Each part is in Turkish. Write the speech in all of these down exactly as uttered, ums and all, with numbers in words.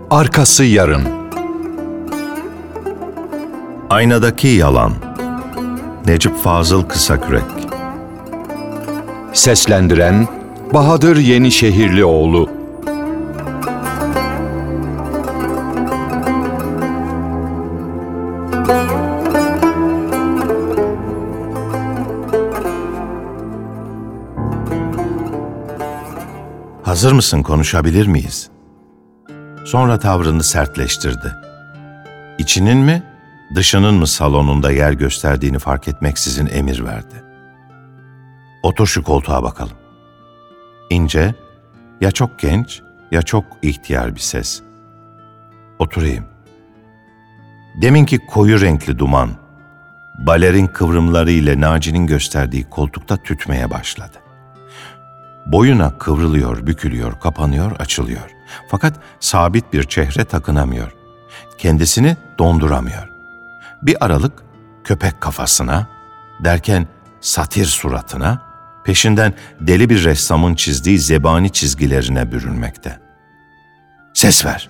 Arkası yarın. Aynadaki Yalan. Necip Fazıl Kısakürek. Seslendiren Bahadır Yenişehirlioğlu. Hazır mısın, konuşabilir miyiz? Sonra tavrını sertleştirdi. İçinin mi, dışının mı salonunda yer gösterdiğini fark etmeksizin emir verdi. Otur şu koltuğa bakalım. İnce, ya çok genç ya çok ihtiyar bir ses. Oturayım. Deminki koyu renkli duman, balerin kıvrımları ile Naci'nin gösterdiği koltukta tütmeye başladı. Boyuna kıvrılıyor, bükülüyor, kapanıyor, açılıyor. Fakat sabit bir çehre takınamıyor. Kendisini donduramıyor. Bir aralık köpek kafasına, derken satir suratına, peşinden deli bir ressamın çizdiği zebani çizgilerine bürünmekte. Ses ver.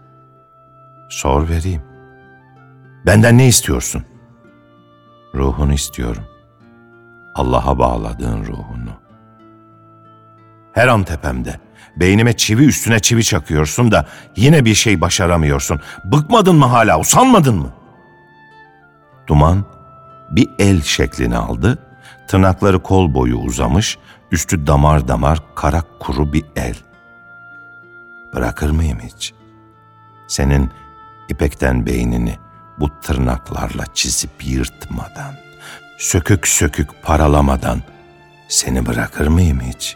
Sor vereyim. Benden ne istiyorsun? Ruhunu istiyorum. Allah'a bağladığın ruhunu. Her an tepemde. Beynime çivi üstüne çivi çakıyorsun da yine bir şey başaramıyorsun. Bıkmadın mı hala, usanmadın mı? Duman bir el şeklini aldı. Tırnakları kol boyu uzamış, üstü damar damar kara kuru bir el. Bırakır mıyım hiç? Senin ipekten beynini bu tırnaklarla çizip yırtmadan, sökük sökük paralamadan seni bırakır mıyım hiç?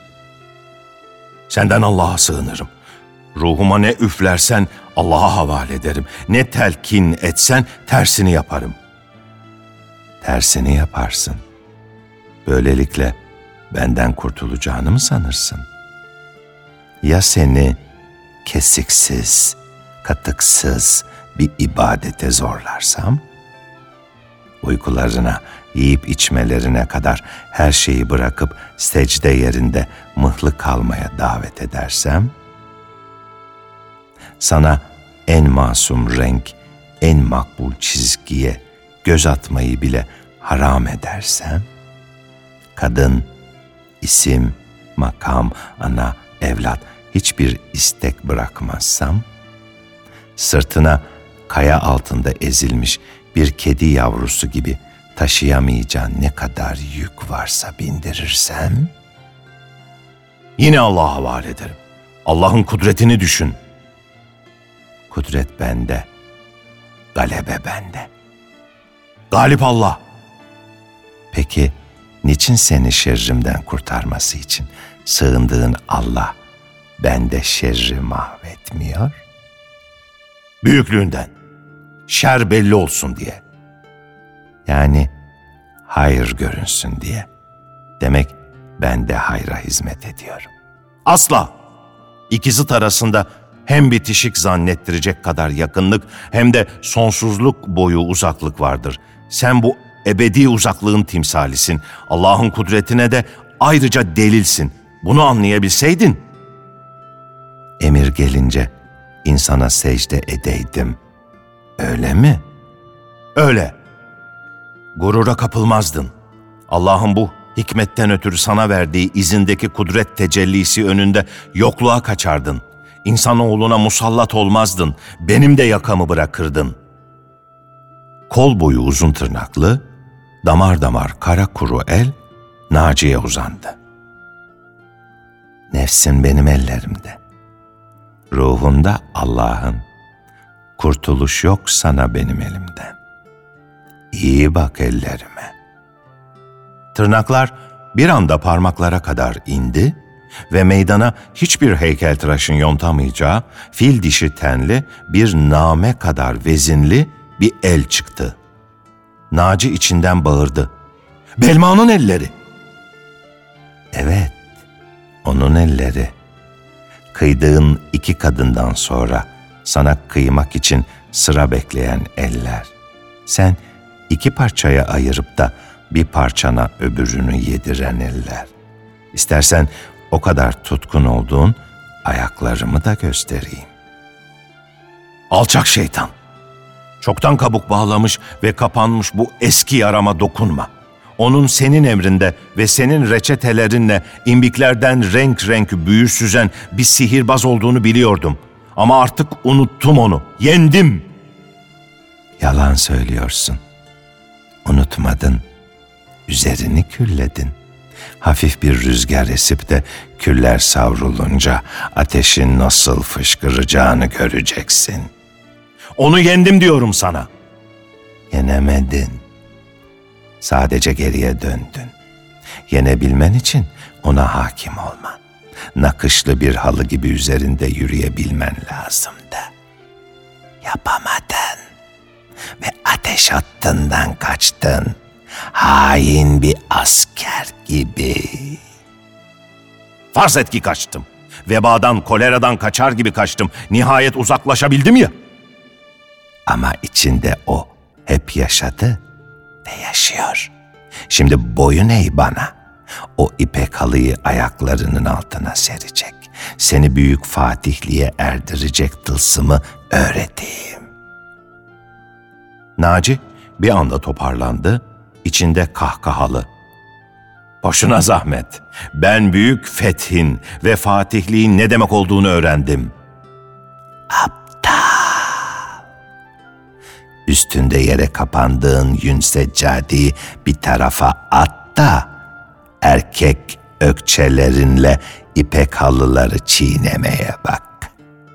Senden Allah'a sığınırım. Ruhuma ne üflersen Allah'a havale ederim. Ne telkin etsen tersini yaparım. Tersini yaparsın. Böylelikle benden kurtulacağını mı sanırsın? Ya seni kesiksiz, katıksız bir ibadete zorlarsam? Uykularına, yiyip içmelerine kadar her şeyi bırakıp secde yerinde mıhlı kalmaya davet edersem? Sana en masum renk, en makbul çizgiye göz atmayı bile haram edersem? Kadın, isim, makam, ana, evlat hiçbir istek bırakmazsam? Sırtına kaya altında ezilmiş bir kedi yavrusu gibi taşıyamayacağın ne kadar yük varsa bindirirsem? Yine Allah'a havale ederim. Allah'ın kudretini düşün. Kudret bende, galebe bende. Galip Allah. Peki, niçin seni şerrimden kurtarması için sığındığın Allah bende şerri mahvetmiyor? Büyüklüğünden, şer belli olsun diye. Yani hayır görünsün diye. Demek ben de hayra hizmet ediyorum. Asla! İki zıt arasında hem bitişik zannettirecek kadar yakınlık hem de sonsuzluk boyu uzaklık vardır. Sen bu ebedi uzaklığın timsalisin. Allah'ın kudretine de ayrıca delilsin. Bunu anlayabilseydin. Emir gelince insana secde edeydim. Öyle mi? Öyle. Gurura kapılmazdın. Allah'ın bu hikmetten ötürü sana verdiği izindeki kudret tecellisi önünde yokluğa kaçardın. İnsanoğluna musallat olmazdın. Benim de yakamı bırakırdın. Kol boyu uzun tırnaklı, damar damar kara kuru el Naci'ye uzandı. Nefsin benim ellerimde. Ruhunda Allah'ın. Kurtuluş yok sana benim elimden. İyi bak ellerime. Tırnaklar bir anda parmaklara kadar indi ve meydana hiçbir heykeltıraşın yontamayacağı fil dişi tenli bir name kadar vezinli bir el çıktı. Naci içinden bağırdı. Belma'nın elleri. Evet, onun elleri. Kıydığın iki kadından sonra sana kıymak için sıra bekleyen eller. Sen iki parçaya ayırıp da bir parçana öbürünü yediren eller. İstersen o kadar tutkun olduğun ayaklarımı da göstereyim. Alçak şeytan! Çoktan kabuk bağlamış ve kapanmış bu eski yarama dokunma. Onun senin emrinde ve senin reçetelerinle imbiklerden renk renk büyü süzen bir sihirbaz olduğunu biliyordum. Ama artık unuttum onu. Yendim. Yalan söylüyorsun. Unutmadın. Üzerini külledin. Hafif bir rüzgar esip de küller savrulunca ateşin nasıl fışkıracağını göreceksin. Onu yendim diyorum sana. Yenemedin. Sadece geriye döndün. Yenebilmen için ona hakim olman, nakışlı bir halı gibi üzerinde yürüyebilmen lazımdı. Yapamadın ve ateş hattından kaçtın. Hain bir asker gibi. Farz et ki kaçtım. Vebadan, koleradan kaçar gibi kaçtım. Nihayet uzaklaşabildim ya. Ama içinde o hep yaşadı ve yaşıyor. Şimdi boyun eğ bana. O ipek halıyı ayaklarının altına serecek. Seni büyük fatihliğe erdirecek tılsımı öğreteyim. Naci bir anda toparlandı, içinde kahkahalı. Boşuna zahmet. Ben büyük fethin ve fatihliğin ne demek olduğunu öğrendim. Aptal! Üstünde yere kapandığın yün seccadeyi bir tarafa at da erkek ökçelerinle ipek halıları çiğnemeye bak.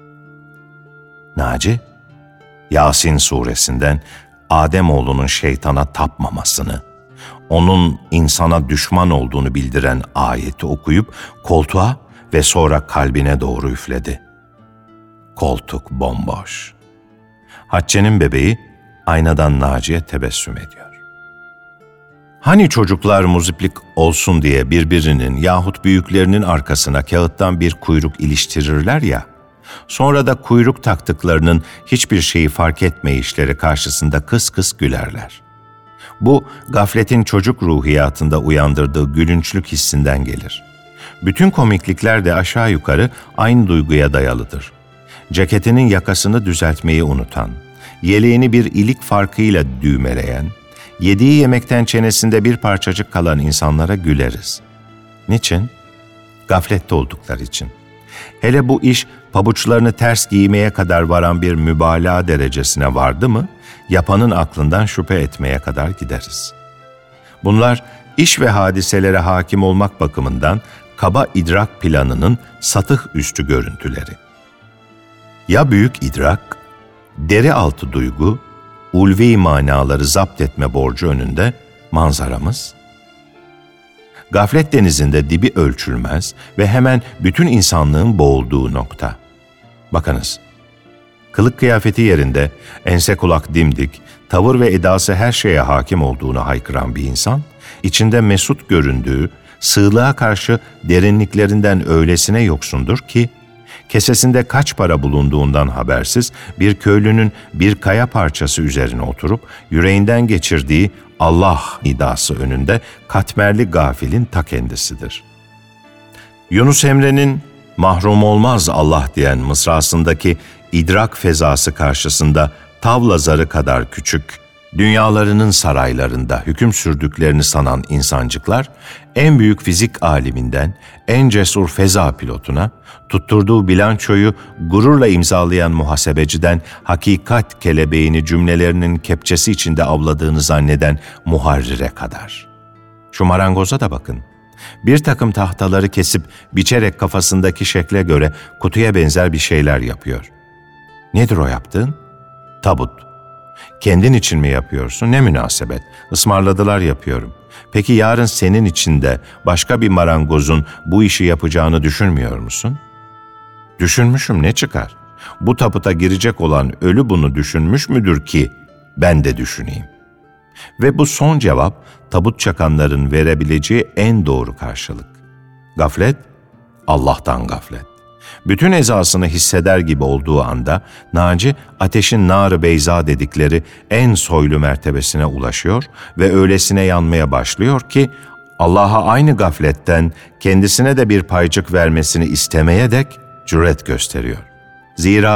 Naci, Yasin suresinden Ademoğlunun şeytana tapmamasını, onun insana düşman olduğunu bildiren ayeti okuyup koltuğa ve sonra kalbine doğru üfledi. Koltuk bomboş. Hatice'nin bebeği aynadan Naci'ye tebessüm ediyor. Hani çocuklar muziplik olsun diye birbirinin yahut büyüklerinin arkasına kağıttan bir kuyruk iliştirirler ya, sonra da kuyruk taktıklarının hiçbir şeyi fark etmeyişleri karşısında kıs kıs gülerler. Bu, gafletin çocuk ruhiyatında uyandırdığı gülünçlük hissinden gelir. Bütün komiklikler de aşağı yukarı aynı duyguya dayalıdır. Ceketinin yakasını düzeltmeyi unutan, yeleğini bir ilik farkıyla düğmeleyen, yediği yemekten çenesinde bir parçacık kalan insanlara güleriz. Niçin? Gaflette oldukları için. Hele bu iş pabuçlarını ters giymeye kadar varan bir mübalağa derecesine vardı mı, yapanın aklından şüphe etmeye kadar gideriz. Bunlar iş ve hadiselere hakim olmak bakımından kaba idrak planının satıh üstü görüntüleri. Ya büyük idrak, deri altı duygu, ulvi manaları zapt etme borcu önünde manzaramız. Gaflet denizinde dibi ölçülmez ve hemen bütün insanlığın boğulduğu nokta. Bakınız, kılık kıyafeti yerinde, ense kulak dimdik, tavır ve edası her şeye hakim olduğunu haykıran bir insan, içinde mesut göründüğü, sığlığa karşı derinliklerinden öylesine yoksundur ki, kesesinde kaç para bulunduğundan habersiz bir köylünün bir kaya parçası üzerine oturup yüreğinden geçirdiği Allah nidası önünde katmerli gafilin ta kendisidir. Yunus Emre'nin mahrum olmaz Allah diyen mısrasındaki idrak fezası karşısında tavla zarı kadar küçük, dünyalarının saraylarında hüküm sürdüklerini sanan insancıklar, en büyük fizik aliminden en cesur feza pilotuna, tutturduğu bilançoyu gururla imzalayan muhasebeciden hakikat kelebeğini cümlelerinin kepçesi içinde avladığını zanneden muharrire kadar. Şu marangoza da bakın. Bir takım tahtaları kesip biçerek kafasındaki şekle göre kutuya benzer bir şeyler yapıyor. Nedir o yaptığın? Tabut. Kendin için mi yapıyorsun? Ne münasebet. Ismarladılar yapıyorum. Peki yarın senin için de başka bir marangozun bu işi yapacağını düşünmüyor musun? Düşünmüşüm, ne çıkar? Bu tabuta girecek olan ölü bunu düşünmüş müdür ki ben de düşüneyim? Ve bu son cevap tabut çakanların verebileceği en doğru karşılık. Gaflet, Allah'tan gaflet. Bütün ezasını hisseder gibi olduğu anda Naci ateşin nar-ı beyza dedikleri en soylu mertebesine ulaşıyor ve öylesine yanmaya başlıyor ki Allah'a aynı gafletten kendisine de bir paycık vermesini istemeye dek cüret gösteriyor. Zira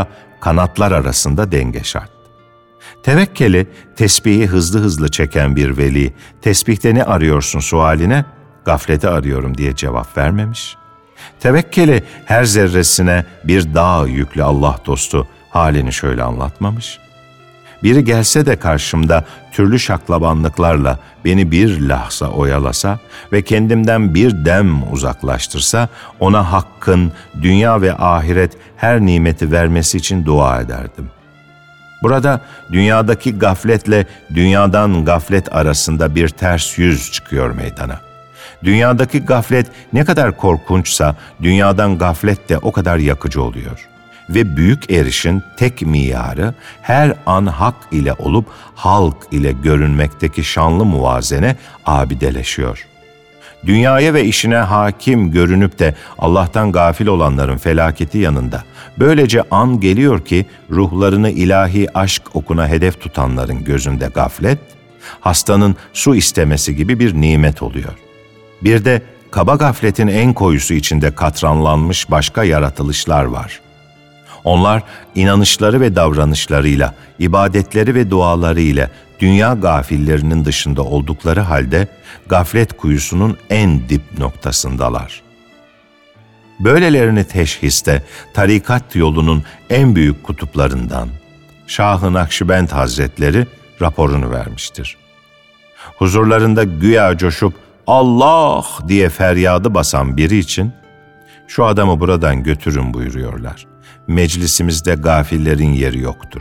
kanatlar arasında denge şart. Tevekkeli, tesbihi hızlı hızlı çeken bir veli, tesbihte ne arıyorsun sualine, gafleti arıyorum diye cevap vermemiş. Tevekkeli her zerresine bir dağ yüklü Allah dostu halini şöyle anlatmamış. Biri gelse de karşımda türlü şaklabanlıklarla beni bir lahza oyalasa ve kendimden bir dem uzaklaştırsa, ona Hakk'ın dünya ve ahiret her nimeti vermesi için dua ederdim. Burada dünyadaki gafletle dünyadan gaflet arasında bir ters yüz çıkıyor meydana. Dünyadaki gaflet ne kadar korkunçsa dünyadan gaflet de o kadar yakıcı oluyor. Ve büyük erişin tek miyarı her an hak ile olup halk ile görünmekteki şanlı muvazene abideleşiyor. Dünyaya ve işine hakim görünüp de Allah'tan gafil olanların felaketi yanında böylece an geliyor ki ruhlarını ilahi aşk okuna hedef tutanların gözünde gaflet, hastanın su istemesi gibi bir nimet oluyor. Bir de kaba gafletin en koyusu içinde katranlanmış başka yaratılışlar var. Onlar inanışları ve davranışlarıyla, ibadetleri ve dualarıyla dünya gafillerinin dışında oldukları halde gaflet kuyusunun en dip noktasındalar. Böylelerini teşhiste tarikat yolunun en büyük kutuplarından Şah-ı Nakşibend Hazretleri raporunu vermiştir. Huzurlarında güya coşup Allah diye feryadı basan biri için şu adamı buradan götürün buyuruyorlar. Meclisimizde gafillerin yeri yoktur.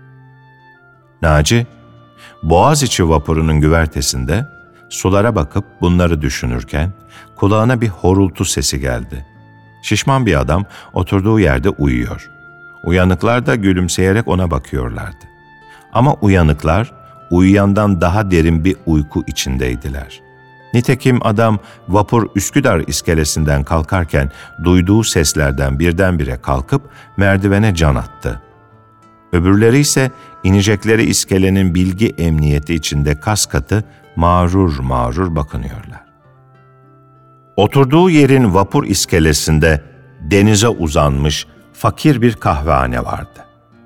Naci, Boğaziçi vapurunun güvertesinde sulara bakıp bunları düşünürken kulağına bir horultu sesi geldi. Şişman bir adam oturduğu yerde uyuyor. Uyanıklar da gülümseyerek ona bakıyorlardı. Ama uyanıklar uyuyandan daha derin bir uyku içindeydiler. Nitekim adam vapur Üsküdar iskelesinden kalkarken duyduğu seslerden birdenbire kalkıp merdivene can attı. Öbürleri ise inecekleri iskelenin bilgi emniyeti içinde kas katı mağrur mağrur bakınıyorlar. Oturduğu yerin vapur iskelesinde denize uzanmış fakir bir kahvehane vardı.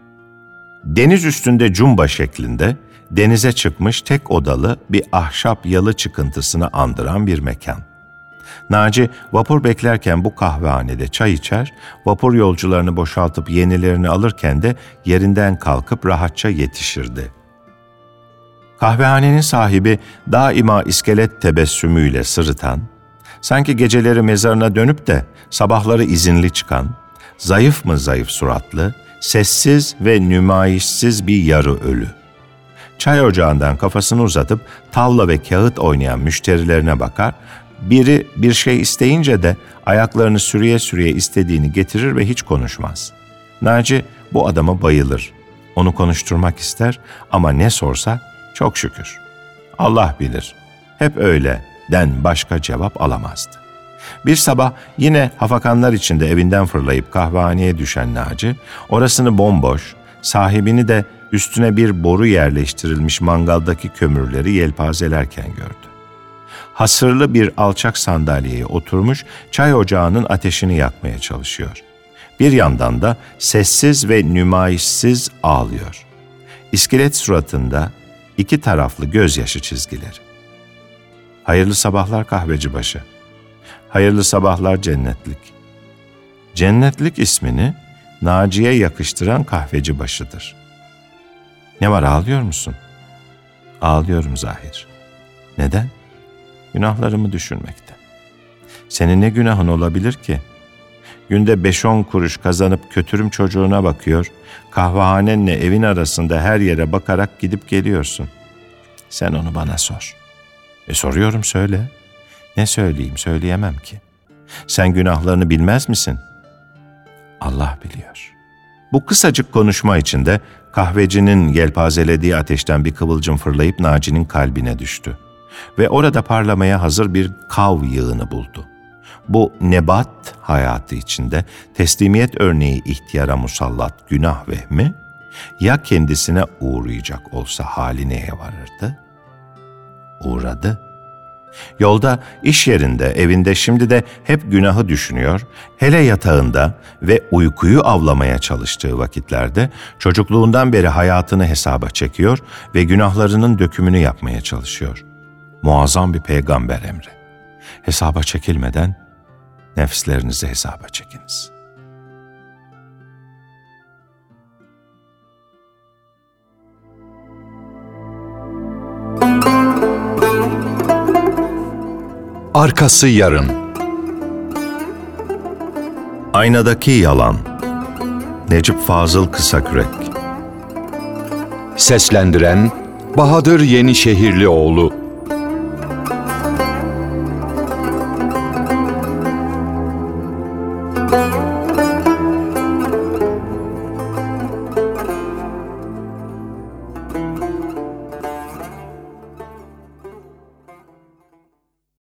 Deniz üstünde cumba şeklinde denize çıkmış tek odalı bir ahşap yalı çıkıntısını andıran bir mekan. Naci vapur beklerken bu kahvehanede çay içer, vapur yolcularını boşaltıp yenilerini alırken de yerinden kalkıp rahatça yetişirdi. Kahvehanenin sahibi daima iskelet tebessümüyle sırıtan, sanki geceleri mezarına dönüp de sabahları izinli çıkan, zayıf mı zayıf suratlı, sessiz ve nümayişsiz bir yarı ölü. Çay ocağından kafasını uzatıp tavla ve kağıt oynayan müşterilerine bakar, biri bir şey isteyince de ayaklarını sürüye sürüye istediğini getirir ve hiç konuşmaz. Naci bu adama bayılır. Onu konuşturmak ister ama ne sorsa çok şükür. Allah bilir. Hep öyle den başka cevap alamazdı. Bir sabah yine hafakanlar içinde evinden fırlayıp kahvehaneye düşen Naci, orasını bomboş, sahibini de üstüne bir boru yerleştirilmiş mangaldaki kömürleri yelpazelerken gördü. Hasırlı bir alçak sandalyeye oturmuş çay ocağının ateşini yakmaya çalışıyor. Bir yandan da sessiz ve nümayişsiz ağlıyor. İskelet suratında iki taraflı gözyaşı çizgileri. Hayırlı sabahlar kahvecibaşı. Hayırlı sabahlar cennetlik. Cennetlik ismini Naci'ye yakıştıran kahvecibaşıdır. Ne var, ağlıyor musun? Ağlıyorum Zahir. Neden? Günahlarımı düşünmekte. Senin ne günahın olabilir ki? Günde beş on kuruş kazanıp kötürüm çocuğuna bakıyor, kahvehanenle evin arasında her yere bakarak gidip geliyorsun. Sen onu bana sor. E soruyorum, söyle. Ne söyleyeyim, söyleyemem ki. Sen günahlarını bilmez misin? Allah biliyor. Bu kısacık konuşma içinde kahvecinin yelpazelediği ateşten bir kıvılcım fırlayıp Naci'nin kalbine düştü. Ve orada parlamaya hazır bir kav yığını buldu. Bu nebat hayatı içinde teslimiyet örneği ihtiyara musallat günah vehmi, ya kendisine uğrayacak olsa hali neye varırdı? Uğradı Yolda, iş yerinde, evinde şimdi de hep günahı düşünüyor, hele yatağında ve uykuyu avlamaya çalıştığı vakitlerde çocukluğundan beri hayatını hesaba çekiyor ve günahlarının dökümünü yapmaya çalışıyor. Muazzam bir peygamber emri. Hesaba çekilmeden nefslerinizi hesaba çekiniz. Arkası yarın. Aynadaki yalan. Necip Fazıl Kısakürek. Seslendiren Bahadır Yenişehirlioğlu.